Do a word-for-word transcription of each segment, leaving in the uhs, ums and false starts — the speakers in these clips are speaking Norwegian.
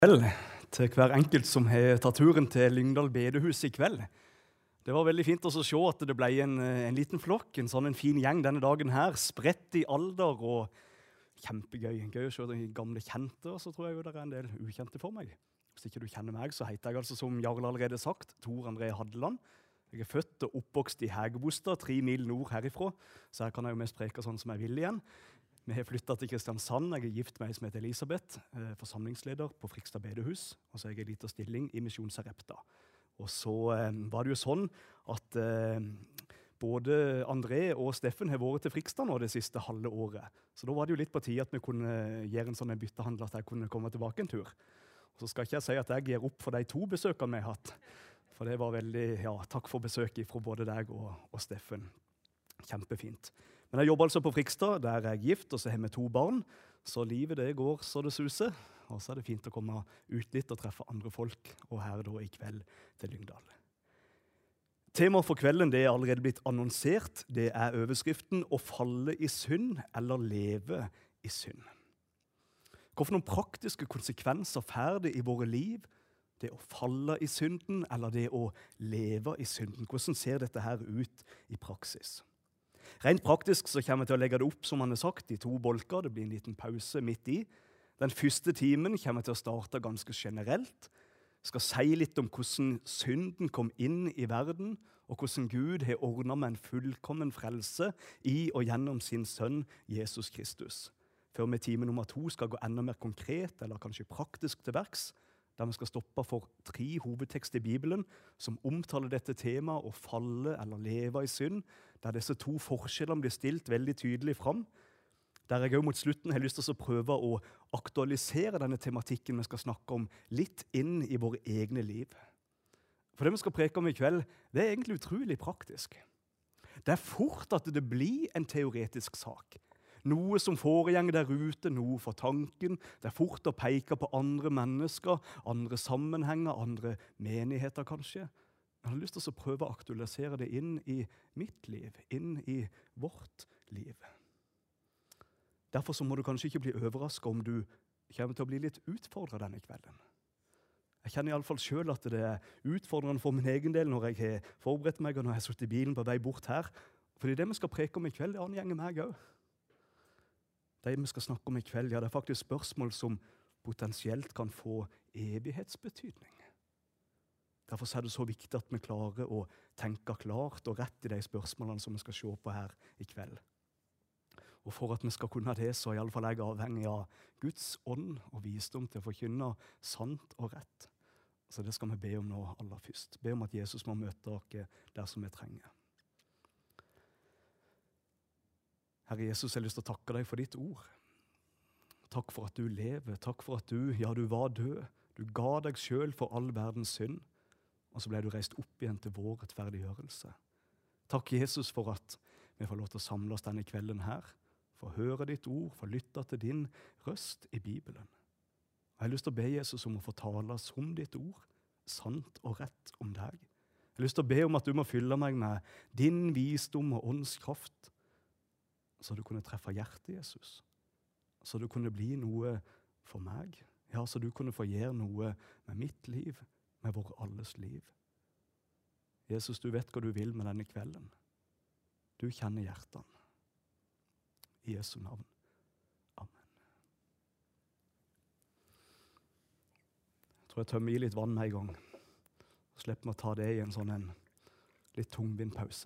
Vel, til hver enkelt som har tatt turen til Lyngdal bedehus i kveld. Det var veldig fint å se at det ble en, en liten flokk, en sånn en fin gjeng denne dagen her, spredt i alder og kjempegøy. Gøy å se de gamle kjente, og så tror jeg jo det er en del ukjente for meg. Hvis ikke du kjenner meg, så heter jeg altså, som Jarl allerede sagt, Tor André Haddeland. Jeg er født og oppvokst i Hægebostad, tre mil nord herifra, så her kan jeg jo mest preke sånn som jeg vil igjen. Vi har flyttet til Kristiansand. Jeg er gift med en som heter Elisabeth, eh, forsamlingsleder på Frikstad bedehus, og så er jeg en liten stilling i Misjon Sarepta. Og så eh, var det jo sånn at eh, både André og Steffen har vært til Frikstad nå det siste halve året. Så da var det jo litt på tide at vi kunne gjøre en sånn byttehandel at jeg kunne komme tilbake en tur. Og så skal ikke jeg si at jeg gir opp for de to besøkene vi har hatt. For det var veldig, ja, takk for besøket fra både deg og, og Steffen. Kjempefint. Men jeg jobber altså på Frikstad, der jeg er gift, og så har vi to barn. Så livet det går så det suser. Og så er det fint å komme ut litt og treffe andre folk, og her da i kveld til Lyngdal. Temaet for kvelden det er allerede blitt annonsert. Det er overskriften «Å falle i synd eller leve i synd». Hvorfor noen praktiske konsekvenser får det i våre liv? Det å falle i synden eller det å leve i synden? Hvordan ser dette her ut i praksis? Rent praktisk så kommer jeg til å legge det opp som han har sagt, i to bolker. Det blir en liten pause midt i. Den første timen kommer jeg til å starte ganske generelt. Jeg skal si litt om hvordan synden kom inn i verden, og hvordan Gud har ordnet med en fullkommen frelse i og gjennom sin sønn Jesus Kristus. Før vi i time nummer to skal gå enda mer konkret, eller kanskje praktisk til verks, der vi skal stoppe for tre hovedtekster i Bibelen som omtaler dette temaet å falle eller leve i synd, der disse to forskjellene blir stilt veldig tydelig fram, der jeg også mot slutten har lyst til å prøve å aktualisere denne tematikken vi skal snakke om litt inn i våre egne liv. For det vi skal preke om i kveld, det er egentlig utrolig praktisk. Det er fort at det blir en teoretisk sak. Noe som foregår der ute, noe for tanken. Det er fort å peke på andre mennesker, andre sammenhenger, andre menigheter kanskje. Jeg har lyst til å prøve å aktualisere det inn i mitt liv, inn i vårt liv. Derfor så må du kanskje ikke bli overrasket om du kommer til å bli litt utfordret denne kvelden. Jeg kjenner i alle fall selv at det er utfordrende for min egen del når jeg har forberedt meg, og når jeg har suttet i bilen på vei bort her. Fordi det vi skal preke om i kveld, det angjenger meg også. Det vi skal snakke om i kveld, ja, det er faktisk spørsmål som potensielt kan få evighetsbetydning. Derfor er det så viktig at vi klarer å tenke klart og rett i de spørsmålene som vi skal se på her i kveld. Og for at vi skal kunne det, så er i alle fall jeg avhengig av Guds ånd og visdom til å forkynne sant og rett. Så det skal vi be om nå aller først. Be om at Jesus må møte oss der som vi trenger. Herre Jesus, jeg har lyst til å takke deg for ditt ord. Takk for at du lever. Takk for at du, ja, du var død. Du ga deg selv for all verdens synd, og så ble du reist opp igjen til vår rettferdiggjørelse. Takk, Jesus, for at vi får lov til å samle oss denne kvelden her, for å høre ditt ord, for å lytte til din røst i Bibelen. Jeg har lyst til å be Jesus om å fortale oss om ditt ord, sant og rett om deg. Jeg har lyst til å be om at du må fylle meg med din visdom og åndskraft, så du kunne treffe hjertet, Jesus. Så du kunne bli noe for meg. Ja, så du kunne få gjøre noe med mitt liv, med vår alles liv. Jesus, du vet hva du vil med denne kvelden. Du kjenner hjertene. I Jesu navn. Amen. Jeg tror jeg tømmer i litt vann med en gang. Så slipper vi å ta det i en sånn en litt tungvint pause.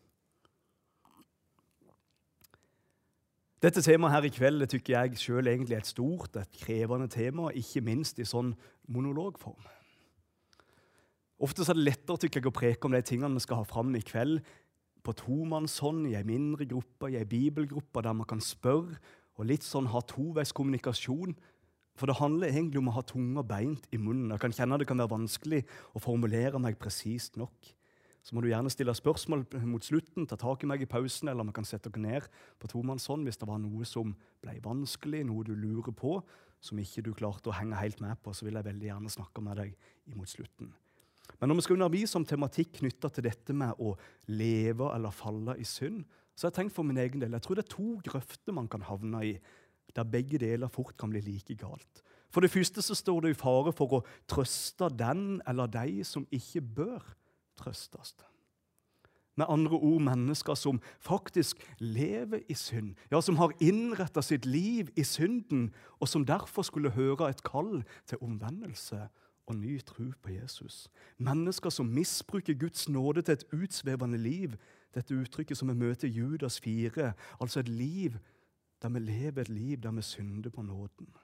Dette temaet her i kveld det tykker jeg selv egentlig er et stort, et krevende tema, ikke minst i sånn monologform. Ofte er det lettere tykker jeg, å preke om de tingene vi skal ha fram i kveld, på tomannshånd, i en mindre gruppe, i en bibelgruppe, der man kan spørre, og litt sånn ha toveis kommunikasjon. For det handler egentlig om å ha tunga beint i munnen. Jeg kan kjenne at det kan være vanskelig å formulere meg presist nok. Så må du gjerne stille spørsmål mot slutten, ta tak i meg i pausen, eller man kan sette deg ned på tomannshånd hvis det var noe som ble vanskelig, noe du lurer på, som ikke du klarte å henge helt med på, så vil jeg veldig gjerne snakke med deg imot slutten. Men når vi skal undervise om tematikk knyttet til dette med å leve eller falle i synd, så har jeg tenkt for min egen del, jeg tror det er to grøfter man kan havne i, der begge deler fort kan bli like galt. For det første så står det i fare for å trøste den eller de som ikke bør trøstes. Med andre ord mennesker som faktisk lever i synd, ja, som har innrettet sitt liv i synden, og som derfor skulle høre et kall til omvendelse og ny tro på Jesus. Mennesker som misbruker Guds nåde til et utsvevende liv, dette uttrykket som vi møter i Judas fire, altså et liv der vi lever et liv der vi synder på nåden.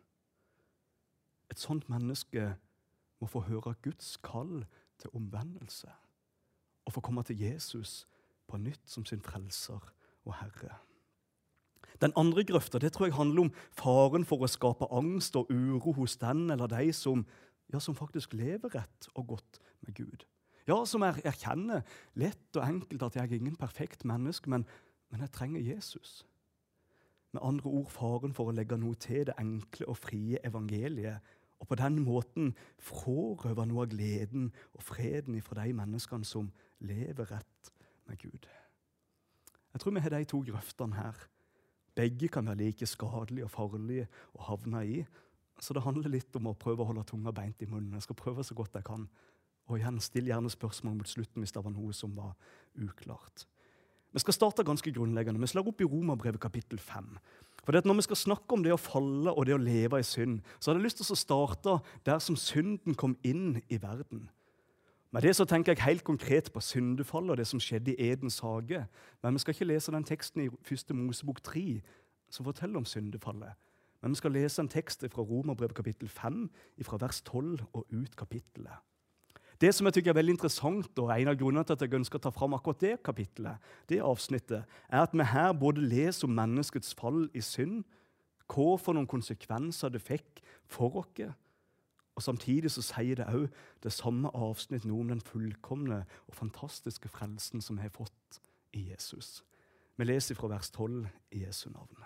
Et sånt menneske må få høre Guds kall til omvendelse og få komme til Jesus på nytt som sin frelser og Herre. Den andre grøfta, det tror jeg handler om faren for å skape angst og uro hos den eller de som, ja, som faktisk lever rett og godt med Gud. Ja, som er, erkjenner lett og enkelt at jeg er ingen perfekt menneske, men, men jeg trenger Jesus. Med andre ord faren for å legge noe til det enkle og frie evangeliet, og på den måten frarøve noe av gleden og freden fra de menneskene som lever rett med Gud. Jeg tror vi har de to grøftene her. Begge kan være like skadelige og farlige å havne i, så det handler litt om å prøve å holde tunga beint i munnen. Jeg skal prøve så godt jeg kan. Og igjen, still gjerne spørsmål mot slutten hvis det var noe som var uklart. Vi skal starte ganske grunnleggende. Vi slår opp i Romerbrevet kapittel fem. For det at når vi skal snakke om det å falle og det å leve i synd, så har jeg lyst til å starte der som synden kom inn i verden. Med det så tenker jeg helt konkret på syndefallet og det som skjedde i Edens hage. Men vi skal ikke lese den teksten i første Mosebok tre som forteller om syndefallet. Men vi skal lese en tekst fra Romerbrevet kapittel fem, fra vers tolv og ut kapittelet. Det som jeg tykker er veldig interessant, og en av grunnene til at jeg ønsker å ta fram akkurat det kapittelet, det avsnittet, er at vi her både leser om menneskets fall i synd, hva for noen konsekvenser det fikk for oss, og samtidig så sier det også det samme avsnitt noe om den fullkomne og fantastiske frelsen som vi har fått i Jesus. Vi leser fra vers tolv i Jesu navn.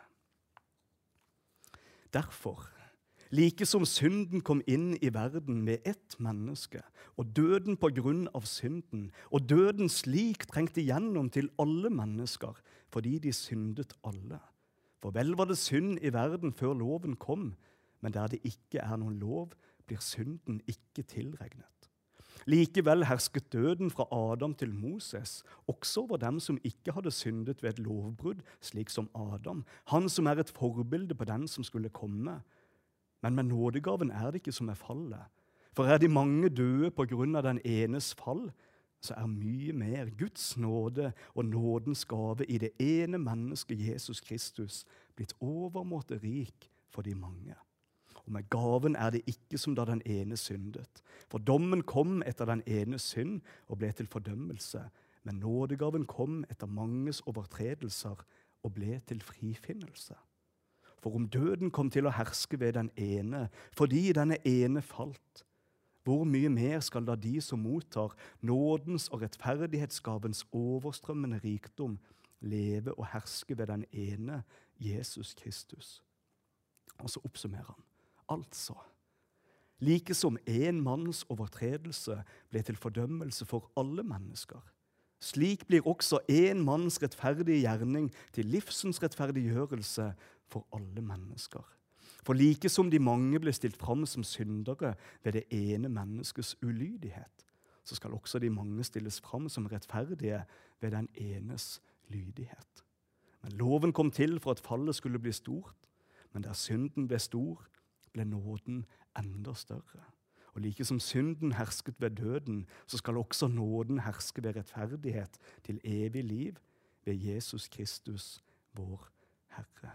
Derfor, like som synden kom inn i verden med ett menneske, og døden på grunn av synden, og døden slik trengte gjennom til alle mennesker, fordi de syndet alle. For vel var det synd i verden før loven kom, men der det ikke er noen lov, blir synden ikke tilregnet. Likevel hersket døden fra Adam til Moses, også over dem som ikke hadde syndet ved et lovbrudd, slik som Adam, han som er et forbilde på den som skulle komme. Men med nådegaven er det ikke som er fallet. For er de mange døde på grunn av den enes fall, så er mye mer Guds nåde og nådens gave i det ene mennesket Jesus Kristus blitt overmåte rik for de mange. Og med gaven er det ikke som da den ene syndet. For dommen kom etter den ene synd og ble til fordømmelse, men nådegaven kom etter manges overtredelser og ble til frifinnelse. For om døden kom til å herske ved den ene, fordi denne ene falt, hvor mye mer skal da de som mottar nådens og rettferdighetsgavens overstrømmende rikdom leve og herske ved den ene, Jesus Kristus? Og så oppsummerer han. Altså, like som en manns overtredelse ble til fordømmelse for alle mennesker, slik blir også en manns rettferdige gjerning til livsens rettferdiggjørelse for alle mennesker. For like som de mange ble stilt fram som syndere ved det ene menneskets ulydighet, så skal også de mange stilles fram som rettferdige ved den enes lydighet. Men loven kom til for at fallet skulle bli stort, men der synden ble stor, ble nåden enda større. Og like som synden hersket ved døden, så skal også nåden herske ved rettferdighet til evig liv ved Jesus Kristus, vår Herre.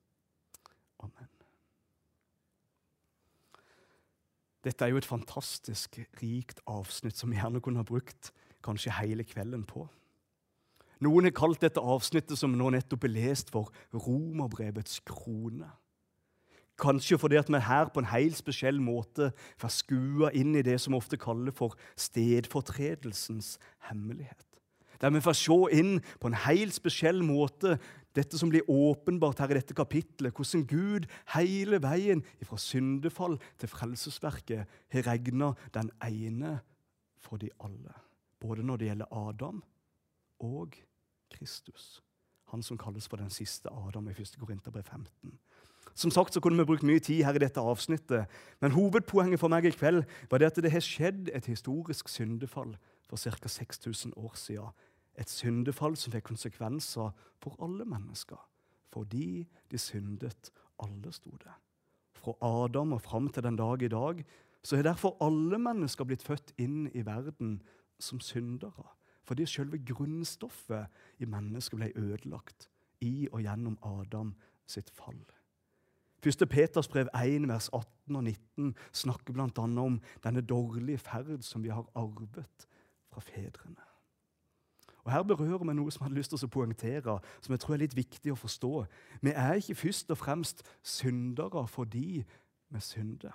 Amen. Dette er jo et fantastisk rikt avsnitt som vi gjerne kunne ha brukt kanskje hele kvelden på. Noen har kalt dette avsnittet som nå nettopp er lest for Romerbrevets krone. Kanskje fordi at vi her på en helt spesiell måte får skua inn i det som ofte kaller for stedfortredelsens hemmelighet. Der vi får se inn på en helt spesiell måte dette som blir åpenbart her i dette kapitlet, hvordan Gud hele veien fra syndefall til frelsesverket har regnet den ene for de alle. Både når det gjelder Adam og Kristus. Han som kalles for den siste Adam i første Korinterbrev femten. Som sagt så kunne vi brukt mye tid her i dette avsnittet, men hovedpoenget for meg i kveld var det at det har skjedd et historisk syndefall for ca. seks tusen år siden. Et syndefall som fikk konsekvenser for alle mennesker, fordi de syndet alle, sto det. Fra Adam og fram til den dag i dag, så er derfor alle mennesker blitt født inn i verden som syndere, fordi selve grunnstoffet i mennesket ble ødelagt i og gjennom Adam sitt fall. Første Peters brev én, vers atten og nitten snakker blant annet om denne dårlige ferd som vi har arvet fra fedrene. Og Her berører vi noe som jeg hadde lyst til å poengtere, som jeg tror er litt viktig å forstå. Vi er ikke først og fremst syndere fordi vi synder,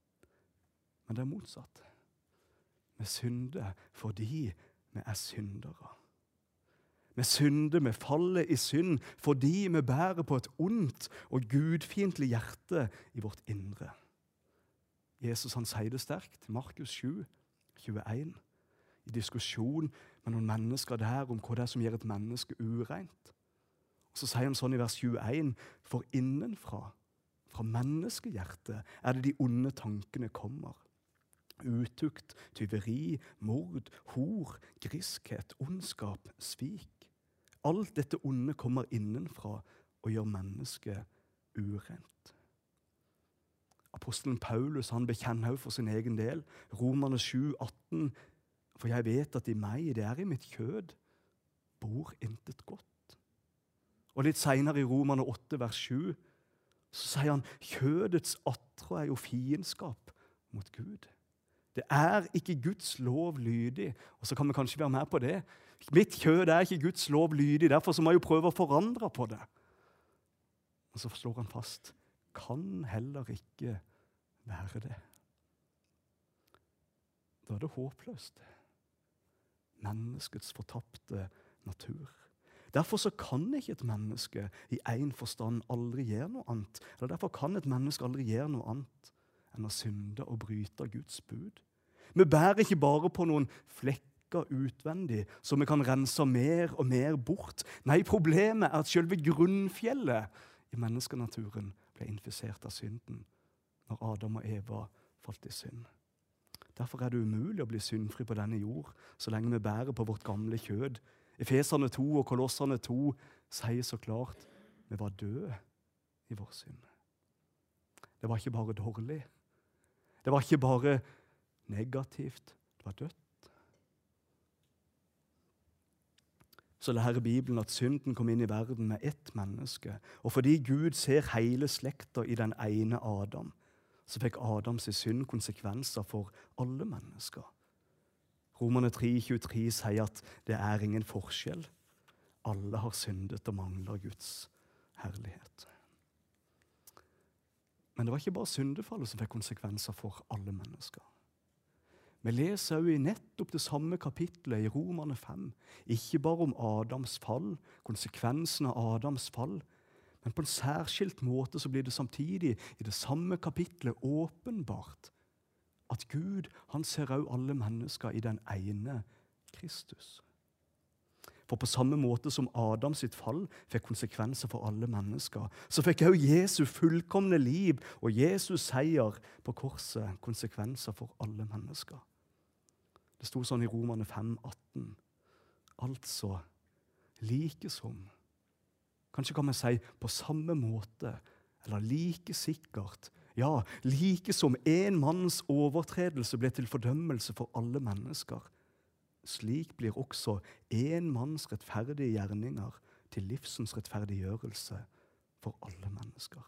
men det er motsatt. Vi synder fordi vi er syndere. Vi synder, vi faller i synd fordi vi bærer på et ondt og gudfiendtlig hjerte i vårt indre. Jesus han sier det sterkt, Markus sju, tjueen, i diskusjon med noen mennesker der om hva det er som gjør et menneske ureint. Og så sier han sånn i vers tjueen, for innenfra, fra menneskehjertet, er det de onde tankene kommer. Utukt, tyveri, mord, hor, griskhet, ondskap, svik. Alt dette onde kommer innenfra og gjør mennesket urent. Apostelen Paulus han bekjenner også for sin egen del. Romerne sju, atten. For jeg vet at i meg, det er i mitt kjød, bor intet godt. Og litt senere i Romerne åtte, vers sju, så sier han kjødets attrå er jo fiendskap mot Gud. Det er ikke Guds lov lydig. Og så kan vi kanskje være med på det. Mitt kjød er ikke Guds lov lydig, derfor så må jeg jo prøve å forandre på det. Og så slår han fast, kan heller ikke være det. Da er det håpløst. Menneskets fortapte natur. Derfor så kan ikke et menneske i en forstand aldri gjøre noe annet. Eller derfor kan et menneske aldri gjøre noe annet enn å synde og bryte Guds bud. Vi bærer ikke bare på noen flekker utvendig, så vi kan rense mer og mer bort. Nei, problemet er at selve grunnfjellet i menneskenaturen ble infisert av synden når Adam og Eva falt i synd. Derfor er det umulig å bli syndfri på denne jord, så lenge vi bærer på vårt gamle kjød. Efeserne to og Kolosserne to sier så klart, vi var døde i vår synd. Det var ikke bare dårlig. Det var ikke bare negativt. Det var dødt. Så lærer Bibelen at synden kom inn i verden med ett menneske. Og fordi Gud ser hele slekta i den ene Adam, så fikk Adams synd konsekvenser for alle mennesker. Romerne tre, tjuetre sier at det er ingen forskjell. Alle har syndet og mangler Guds herlighet. Men det var ikke bare syndefallet som fikk konsekvenser for alle mennesker. Vi leser jo i nettopp det samme kapitlet i Romerne fem, ikke bare om Adams fall, konsekvensen av Adams fall, men på en særskilt måte så blir det samtidig i det samme kapitlet åpenbart at Gud, han ser også alle mennesker i den ene Kristus. For på samme måte som Adams sitt fall fikk konsekvenser for alle mennesker, så fikk også Jesu fullkomne liv og Jesus seier på korset konsekvenser for alle mennesker. Det sto sånn i Romerne fem, atten. Altså, like som, kanskje kan man si på samme måte, eller like sikkert, ja, like som en manns overtredelse ble til fordømmelse for alle mennesker, slik blir også en manns rettferdige gjerninger til livsens rettferdiggjørelse for alle mennesker.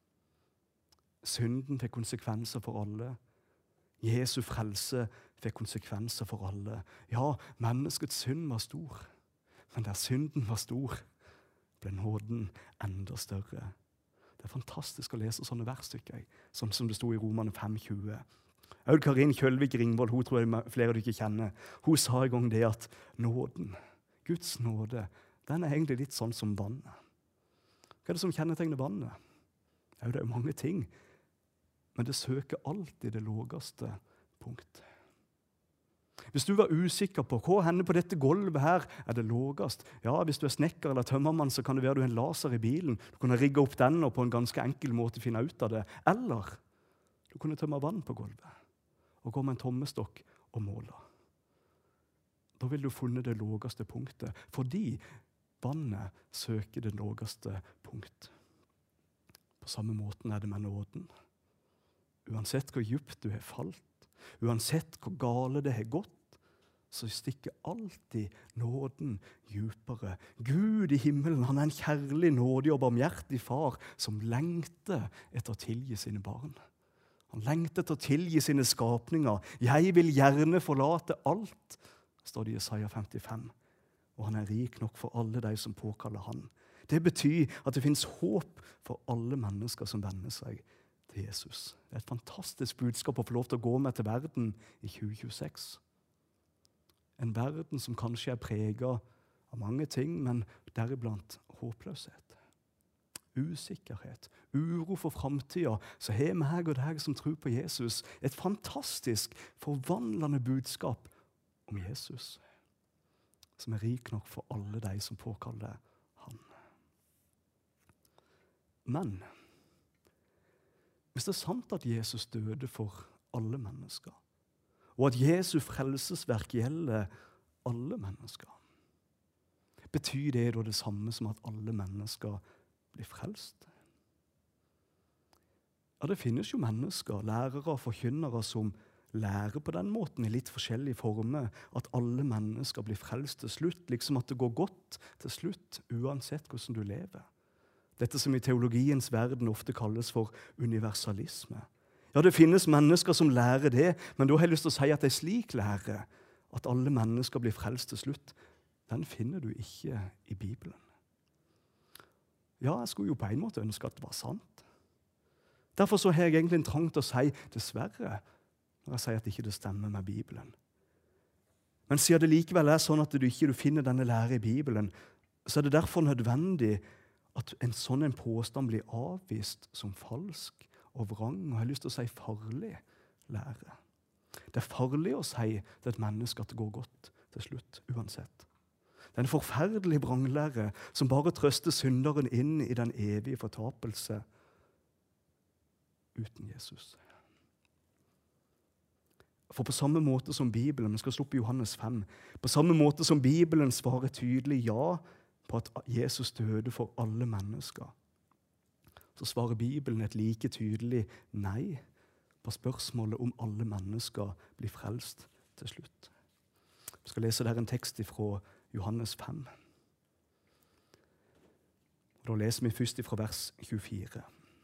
Synden fikk konsekvenser for alle. Jesu frelse fikk konsekvenser for alle. Ja, menneskets synd var stor, men der synden var stor, ble nåden enda større. Det er fantastisk å lese sånne versstykker, sånn som det sto i Romerne fem, tjue. Aud Karin Kjølvik Ringvold, hun tror jeg flere du ikke kjenner, hun sa i gang det at nåden, Guds nåde, den er egentlig litt sånn som vannet. Hva er det som kjennetegner vannet? Ja, det er jo mange ting, men det søker alltid det lågeste punktet. Hvis du var usikker på hva hender på dette gulvet her, er det lågest. Ja, hvis du er snekker eller tømmermann, så kan det være du har en laser i bilen. Du kunne rigge opp den og på en ganske enkel måte finne ut av det. Eller du kunne tømme vann på gulvet og gå med en tommestokk og måle. Da vil du funnet det lågeste punktet, fordi vannet søker det lågeste punkt. På samme måten er det med nåden. Uansett hvor djupt du har falt, uansett hvor gale det har gått, så stikker alltid nåden djupere. Gud i himmelen, han er en kjærlig, nådig og barmhjertig far som lengter etter å tilgi sine barn. Han lengter etter å tilgi sine skapninger. Jeg vil gjerne forlate alt, står det i Jesaja femtifem. Og han er rik nok for alle de som påkaller han. Det betyr at det finnes håp for alle mennesker som vender seg til Jesus. Det er et fantastisk budskap å få lov til å gå med til verden i tjue tjueseks. En verden som kanskje er preget av mange ting, men deriblant håpløshet, usikkerhet, uro for fremtiden. Så har meg og deg som tror på Jesus et fantastisk forvandlende budskap om Jesus, som er rik nok for alle de som påkaller han. Men hvis det er sant at Jesus døde for alle mennesker, og at Jesu frelsesverk gjelder alle mennesker, betyr det da det samme som at alle mennesker blir frelst? Ja, det finnes jo mennesker, lærere og forkynnere som lærer på den måten i litt forskjellige former, at alle mennesker blir frelst til slutt, liksom at det går godt til slutt, uansett hvordan du lever. Dette som i teologiens verden ofte kalles for universalisme. Ja, det finnes mennesker som lærer det, men da har jeg lyst til å si at det er slik lære, at alle mennesker blir frelst til slutt, den finner du ikke i Bibelen. Ja, jeg skulle jo på en måte ønske at det var sant. Derfor så har jeg egentlig en trang til å si dessverre, når jeg sier at ikke det stemmer med Bibelen. Men siden det likevel er sånn at du ikke finner denne lære i Bibelen, så er det derfor nødvendig at en sånn en påstand blir avvist som falsk og vrang, og jeg har lyst til å si farlig lære. Det er farlig å si til et menneske at det går godt til slutt, uansett. Det er en forferdelig vranglære som bare trøster synderen inn i den evige fortapelse uten Jesus. For på samme måte som Bibelen, vi skal slå opp i Johannes fem, på samme måte som Bibelen svarer tydelig ja på at Jesus døde for alle mennesker, så svarer Bibelen et like tydelig nei på spørsmålet om alle mennesker blir frelst til slutt. Vi skal lese der en tekst fra Johannes fem. Da leser vi først fra vers tjuefire.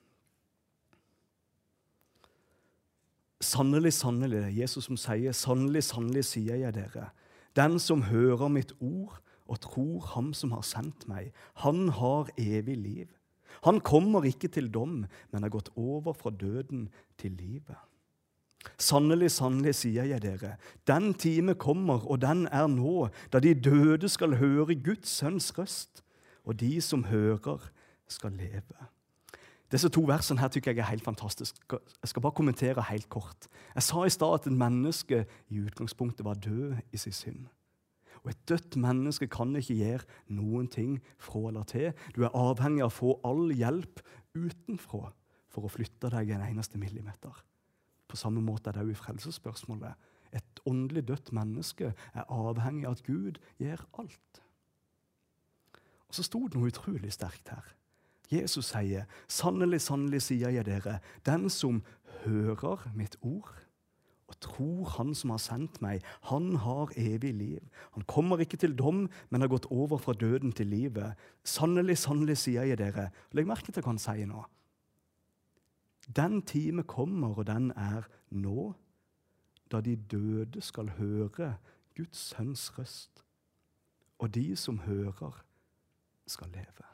Sannelig, sannelig, Jesus som sier, sannelig, sannelig sier jeg dere, den som hører mitt ord og tror ham som har sendt meg, han har evig liv. Han kommer ikke til dom, men har gått over fra døden til livet. Sannelig, sannelig, sier jeg dere, den time kommer, og den er nå, da de døde skal høre Guds sønns røst, og de som hører skal leve. Disse to versene her tykker jeg er helt fantastisk. Jeg skal bare kommentere helt kort. Jeg sa i stad at et menneske i utgangspunktet var død i sin synd. Og et dødt menneske kan ikke gjøre noen ting fra eller til. Du er avhengig av å få all hjelp utenfra for å flytte deg en eneste millimeter. På samme måte er det jo i frelsesspørsmålet. Et åndelig dødt menneske er avhengig av at Gud gjør alt. Og så stod det noe utrolig sterkt her. Jesus sier, sannelig, sannelig sier jeg dere, den som hører mitt ord, og tror han som har sendt meg, han har evig liv. Han kommer ikke til dom, men har gått over fra døden til livet. Sannelig, sannelig, sier jeg dere. Legg merke til hva han sier nå. Den time kommer, og den er nå, da de døde skal høre Guds sønns røst, og de som hører skal leve.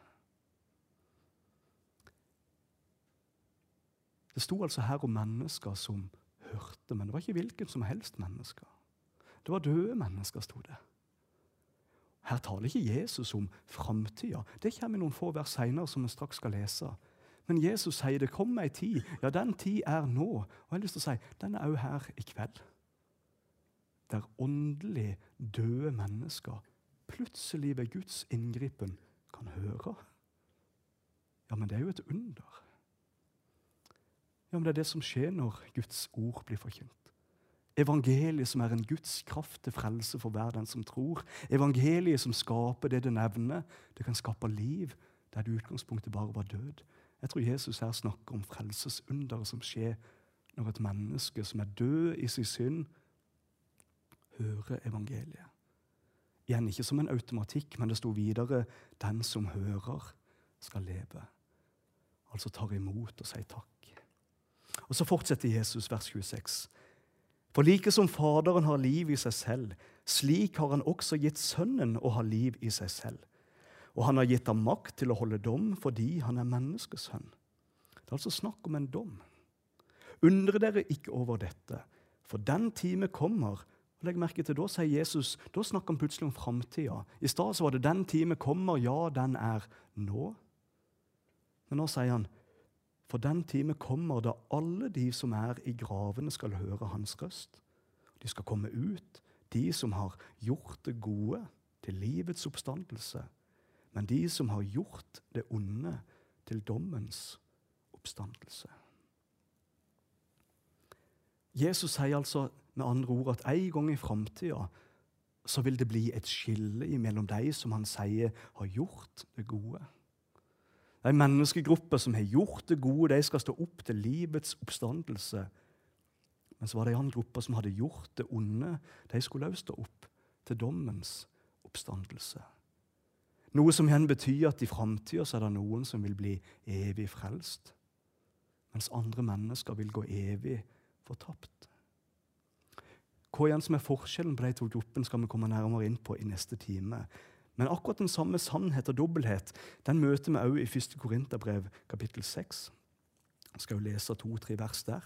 Det sto altså her om mennesker som hørte, men det var ikke hvilken som helst mennesker. Det var døde mennesker, sto det. Her taler ikke Jesus om fremtiden. Det kommer noen få vers senere som vi straks skal lese. Men Jesus sier det kommer en tid. Ja, den tid er nå. Og jeg har lyst til å si, den er også her i kveld. der åndelig døde mennesker plutselig ved Guds inngripen kan høre. Ja, men det er jo et under. Ja, men det er det som skjer når Guds ord blir forkynt. Evangeliet som er en Guds kraft til frelse for hver den som tror. Evangeliet som skaper det det nevner. Det kan skape liv der det utgangspunktet bare var død. Jeg tror Jesus her snakker om frelsesunder som skjer når et menneske som er død i sin synd, hører evangeliet. Igjen ikke som en automatikk, men det står videre, den som hører skal leve. Altså tar imot og sier takk. Og så fortsetter Jesus vers tjueseks. For like som Faderen har liv i seg selv, slik har han også gitt Sønnen å ha liv i seg selv. Og han har gitt ham makt til å holde dom fordi han er menneskesønn. Det er altså snakk om en dom. Undre dere ikke over dette, for den time kommer. Og legg merke til, da sier Jesus, da snakker han plutselig om fremtiden. I stad så var det den time kommer, ja, den er nå. Men nå sier han, for den time kommer da alle de som er i gravene skal høre hans røst. De skal komme ut, de som har gjort det gode til livets oppstandelse, men de som har gjort det onde til dommens oppstandelse. Jesus sier altså med andre ord at en gang i fremtiden så vil det bli et skille mellom de som han sier har gjort det gode. De menneskegrupper som har gjort det gode, de skal stå opp til livets oppstandelse. Men så var det en annen gruppe som hadde gjort det onde, de skulle også stå opp til dommens oppstandelse. Noe som igjen betyr at i fremtiden så er det noen som vil bli evig frelst, mens andre mennesker vil gå evig fortapt. Hva igjen som er forskjellen på de to gruppene skal vi komme nærmere inn på i neste time. Men akkurat den samme sannhet og dobbelthet, den møter vi også i første Korinterbrev kapittel seks. Jeg skal jo lese to-tre vers der.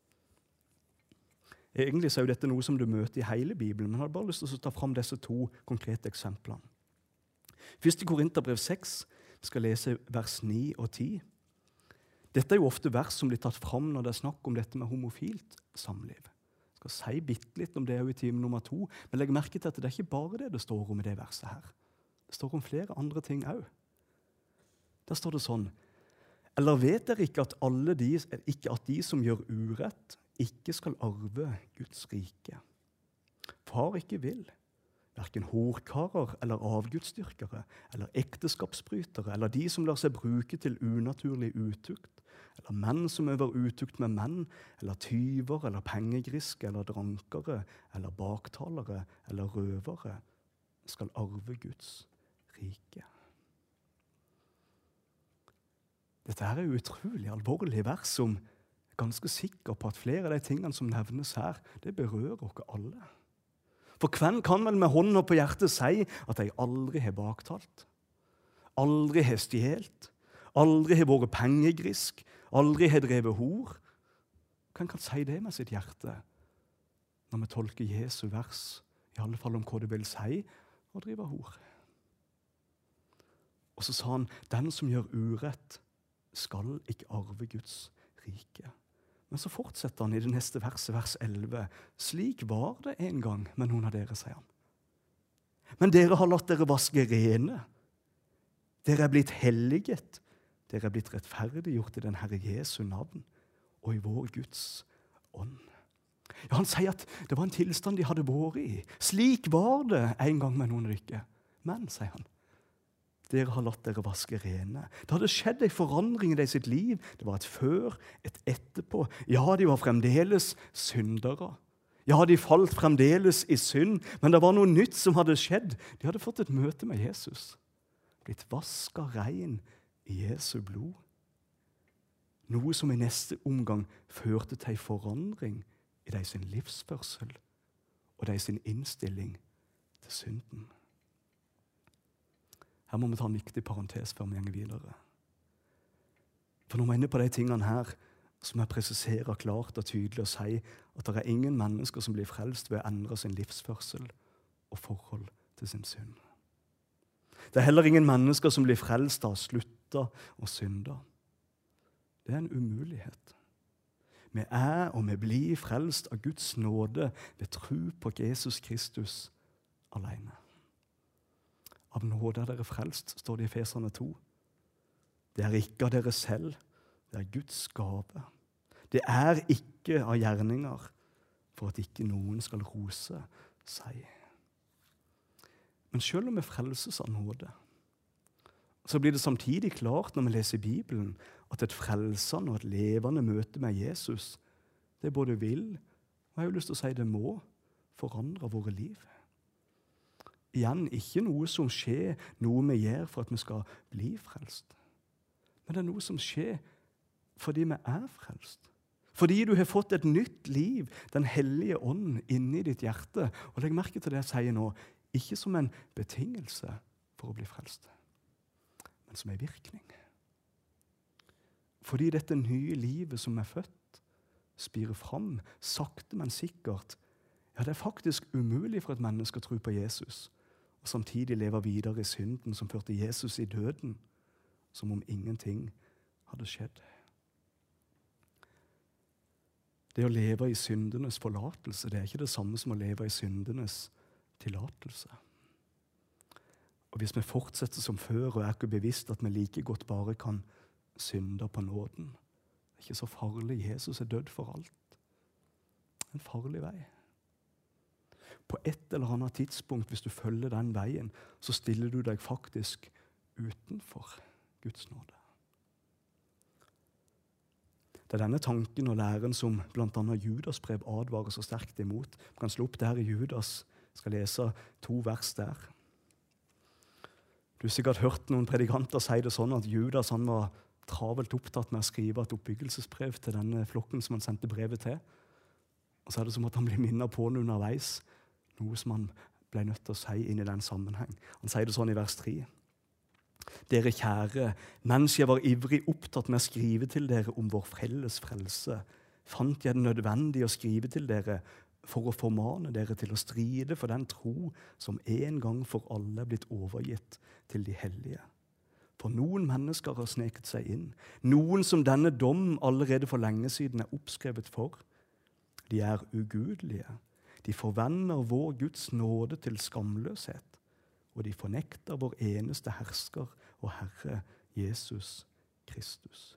Egentlig så er jo dette noe som du møter i hele Bibelen, men jeg har bare lyst til å ta fram disse to konkrete eksemplene. første Korinterbrev seks, vi skal lese vers ni og ti. Dette er jo ofte vers som blir tatt fram når det er snakk om dette med homofilt samliv. Jeg skal si bitte litt om det også i time nummer to, men legg merke til at det er ikke bare det det står om i det verset her. Det står om flere andre ting også. Der står det sånn, eller vet dere ikke at, alle de, ikke at de som gjør urett, ikke skal arve Guds rike? Far ikke vil, hverken horkarer eller avgudsdyrkere, eller ekteskapsbrytere, eller de som lar seg bruke til unaturlig utukt, eller menn som øver utukt med menn, eller tyver, eller pengegriske, eller drankere, eller baktalere, eller røvere, skal arve Guds rike. Dette er jo utrolig alvorlige vers som er ganske sikker på at flere av de tingene som nevnes her, det berører oss alle. For hvem kan vel med hånden på hjertet si at de aldri har baktalt, aldri har stjelt, aldri har vært pengegrisk, aldri har drevet hor? Hvem kan si det med sitt hjerte når vi tolker Jesu vers, i alle fall om hva det vil si å drive hor? Og så sa han, den som gjør urett skal ikke arve Guds rike. Men så fortsetter han i det neste verset, vers elleve. Slik var det en gang med noen av dere, sier han. Men dere har latt dere vaske rene. Dere er blitt helliget. Dere er blitt rettferdiggjort i den Herre Jesu navn og i vår Guds ånd. Ja, han sier at det var en tilstand de hadde vært i. Slik var det en gang med noen av dere. Men, sier han, dere har latt dere vaske rene. Det hadde skjedd en forandring i deres sitt liv. Det var et før, et etterpå. Ja, de var fremdeles syndere. Ja, de falt fremdeles i synd, men det var noe nytt som hadde skjedd. De hadde fått et møte med Jesus. Blitt vasket rein i Jesu blod. Noe som i neste omgang førte til en forandring i deres livsførsel og deres innstilling til synden. Her må vi ta en viktig parentes før vi går videre. For når vi er inne på de tingene her, så må jeg presisere klart og tydelig og si at det er ingen mennesker som blir frelst ved å endre sin livsførsel og forhold til sin synd. Det er heller ingen mennesker som blir frelst av å slutte å synde. Det er en umulighet. Vi er og vi blir frelst av Guds nåde ved tro på Jesus Kristus alene. Av nåde er dere frelst, står det i Efeserne to. Det er ikke av dere selv, det er Guds gave. Det er ikke av gjerninger, for at ikke noen skal rose seg. Men selv om vi frelses av nåde, så blir det samtidig klart når vi leser Bibelen at et frelsende og et levende møte med Jesus, det både vil, og jeg har jo lyst til å si det må, forandre våre liv. Igjen, ikke noe som skjer, noe vi gjør for at vi skal bli frelst. Men det er noe som skjer fordi vi er frelst. Fordi du har fått et nytt liv, den hellige ånd, inni ditt hjerte. Og legg merke til det jeg sier nå, ikke som en betingelse for å bli frelst, men som en virkning. Fordi dette nye livet som er født, spirer fram, sakte, men sikkert. Ja, det er faktisk umulig for et menneske å tro på Jesus, og samtidig leve videre i synden som førte Jesus i døden, som om ingenting hadde skjedd. Det å leve i syndenes forlatelse, det er ikke det samme som å leve i syndenes tillatelse. Og hvis vi fortsetter som før og er ikke bevisst at vi like godt bare kan synde på nåden, det er ikke så farlig. Jesus er død for alt. En farlig vei. På et eller annet tidspunkt, hvis du følger den veien, så stiller du deg faktisk utenfor Guds nåde. Det er denne tanken og læren som blant annet Judas brev advarer så sterkt imot. Vi kan slå opp der i Judas, jeg skal lese to vers der. Du har sikkert hørt noen predikanter si det sånn at Judas han var travelt opptatt med å skrive et oppbyggelsesbrev til denne flokken som han sendte brevet til. Og så er det som at han blir minnet på det underveis, noe som han ble nødt til å si inn i den sammenheng. Han sier det sånn i vers tre. Dere kjære, mens jeg var ivrig opptatt med å skrive til dere om vår felles frelse, fant jeg det nødvendig å skrive til dere for å formane dere til å stride for den tro som en gang for alle er blitt overgitt til de hellige. For noen mennesker har sneket seg inn, noen som denne dom allerede for lenge siden er oppskrevet for. De er ugudelige, de forvender vår Guds nåde til skamløshet, og de fornekter vår eneste hersker og Herre Jesus Kristus.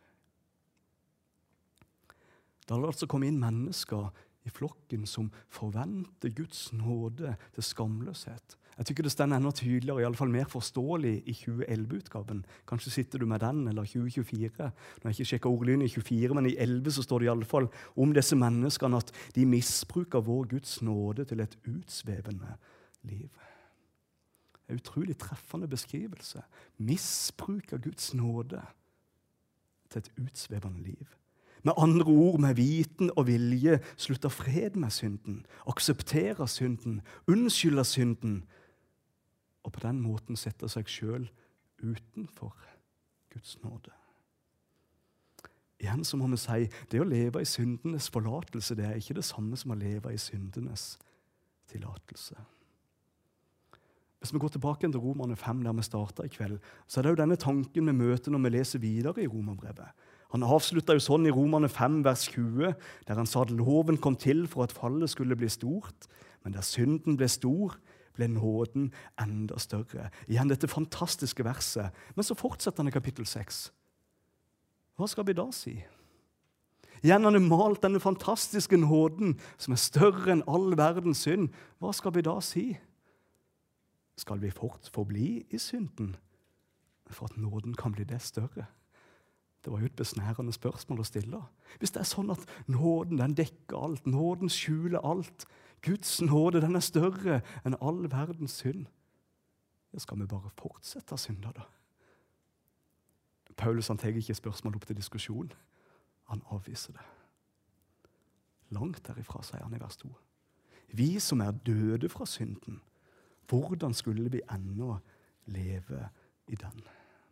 Da har det altså kommet inn mennesker i flokken som forventer Guds nåde til skamløshet. Jeg tykker det står enda tydeligere, i alle fall mer forståelig i tjue elleve-utgaven. Kanskje sitter du med den, eller tjue tjuefire. Nå har jeg ikke sjekket ordlyden i tjuefire, men i elleve så står det i alle fall om disse menneskene at de misbruker vår Guds nåde til et utsvevende liv. En utrolig treffende beskrivelse. Misbruk av Guds nåde til et utsvevende liv. Med andre ord, med viten og vilje, slutter fred med synden, aksepterer synden, unnskylder synden, og på den måten setter seg selv utenfor Guds nåde. Igjen så må vi si, det å leve i syndenes forlatelse, det er ikke det samme som å leve i syndenes tillatelse. Hvis vi går tilbake til Romerne fem, der vi startet i kveld, så er det jo denne tanken vi møter når vi leser videre i Romerbrevet. Han avsluttet jo sånn i Romerne fem, vers tjue, der han sa at loven kom til for at fallet skulle bli stort, men der synden ble stor, ble nåden enda større. Igjen dette fantastiske verset. Men så fortsetter han i kapittel seks. Hva skal vi da si? Igjen han har malt denne fantastiske nåden som er større enn all verdens synd. Hva skal vi da si? Skal vi fort forbli i synden for at nåden kan bli det større? Det var jo et besnærende spørsmål å stille. Hvis det er sånn at nåden den dekker alt, nåden skjuler alt, Guds nåde den er større enn all verdens synd, ja, skal vi bare fortsette å synde da? Paulus han tar ikke spørsmål opp til diskusjon. Han avviser det. Langt derifra, sier han i vers to. Vi som er døde fra synden, hvordan skulle vi ennå leve i den?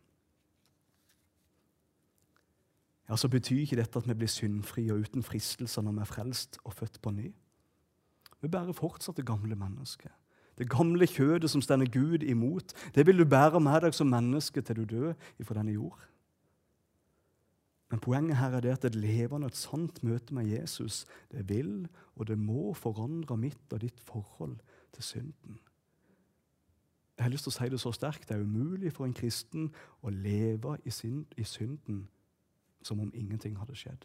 Ja, så betyr ikke dette at vi blir syndfrie og uten fristelser når vi er frelst og født på ny. Vi bærer fortsatt det gamle mennesket. Det gamle kjødet som stender Gud imot, det vil du bære med deg som menneske til du dør ifra denne jord. Men poenget her er det at et levende og et sant møte med Jesus, det vil og det må forandre mitt og ditt forhold til synden. Jeg har lyst til å si det så sterkt. Det er umulig for en kristen å leve i, synd, i synden som om ingenting hadde skjedd.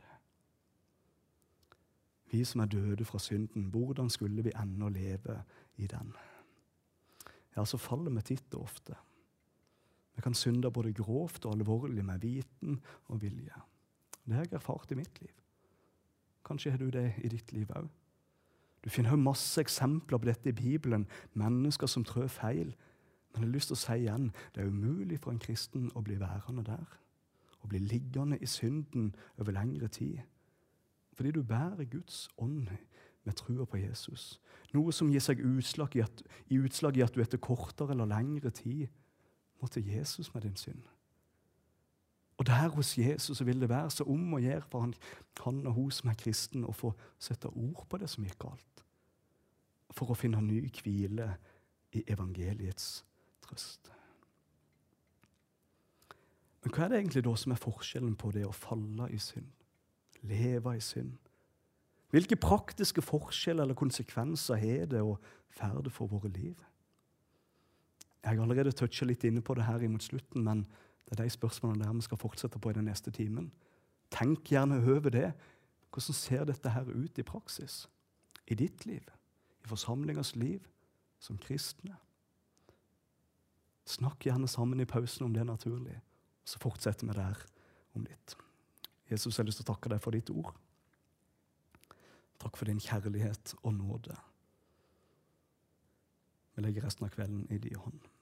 Vi som er døde fra synden, hvordan skulle vi ennå leve i den? Ja, så faller vi titt og ofte. Vi kan synde både grovt og alvorlig med viten og vilje. Det har jeg erfart i mitt liv. Kanskje har du det i ditt liv også. Du finner jo masse eksempler på dette i Bibelen, mennesker som trør feil. Men jeg har lyst til å si igjen, det er umulig for en kristen å bli værende der. Å bli liggende i synden over lengre tid. Fordi du bærer Guds ånd med trua på Jesus. Noe som gir seg utslag i, at, i utslag i at du etter kortere eller lengre tid må til Jesus med din synd. Og der hos Jesus vil det være så om å gjøre for han, han og hun som er kristen å få sette ord på det som gikk galt. For å finne ny hvile i evangeliets trøst. Men hva er det egentlig da som er forskjellen på det å falle i synd? Leve i synd? Hvilke praktiske forskjeller eller konsekvenser har det å ferde for våre liv? Jeg har allerede touchet litt inne på det her imot slutten, men det er de spørsmålene der vi skal fortsette på i den neste timen. Tenk gjerne over det. Hvordan ser dette her ut i praksis? I ditt liv? I forsamlingers liv? Som kristne? Snakk gjerne sammen i pausen om det er naturlig. Så fortsetter vi der om litt. Jesus, jeg har lyst til å takke deg for ditt ord. Takk for din kjærlighet og nåde. Vi legger resten av kvelden i din hånd.